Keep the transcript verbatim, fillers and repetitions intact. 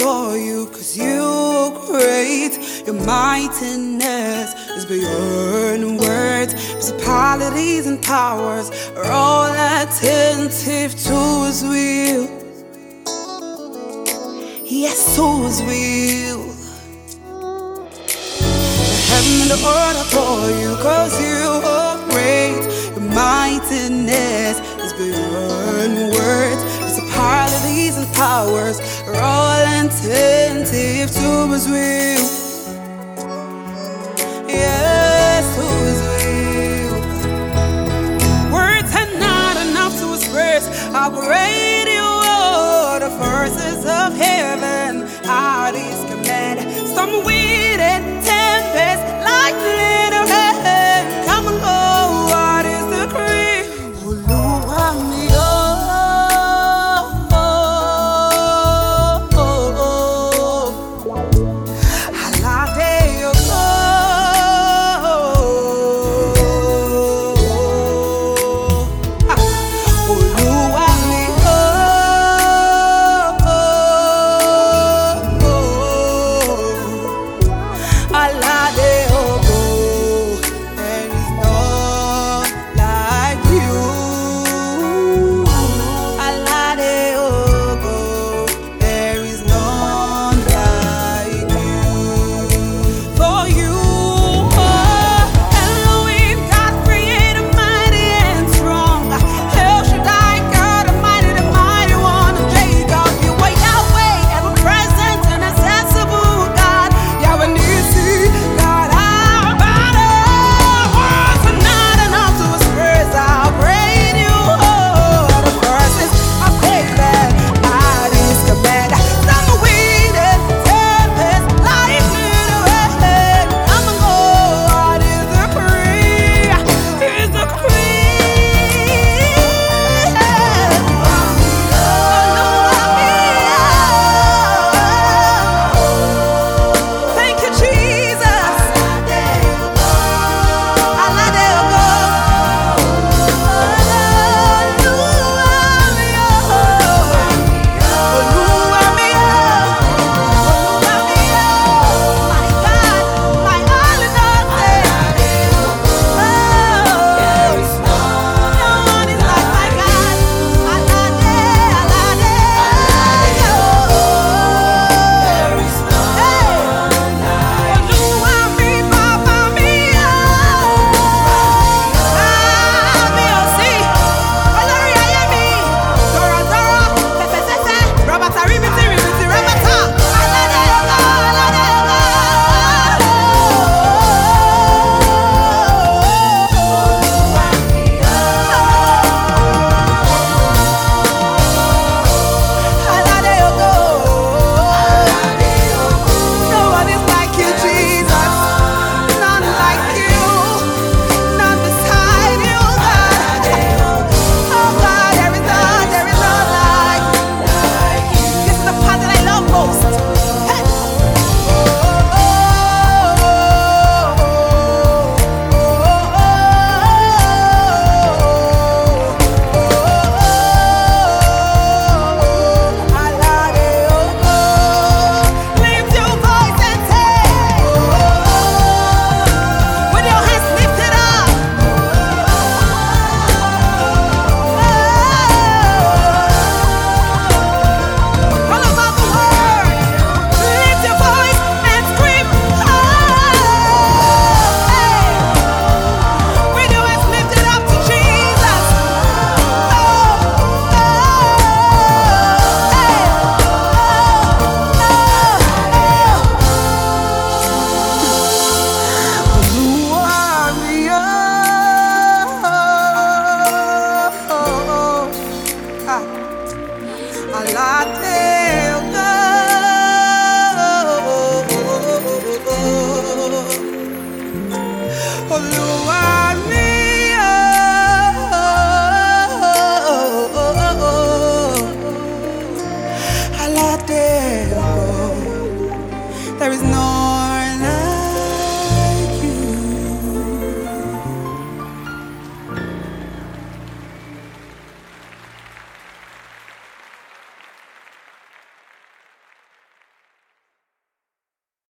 adore you, cause you're great. Your mightiness is beyond words. Principalities and powers are all attentive to his will. Yes, to his will. The heaven and the earth adore you, cause you're great. Your mightiness is beyond words. Principalities and powers are all attentive to his will. Yes, to his will. Words are not enough to express how great you are. The verses of heaven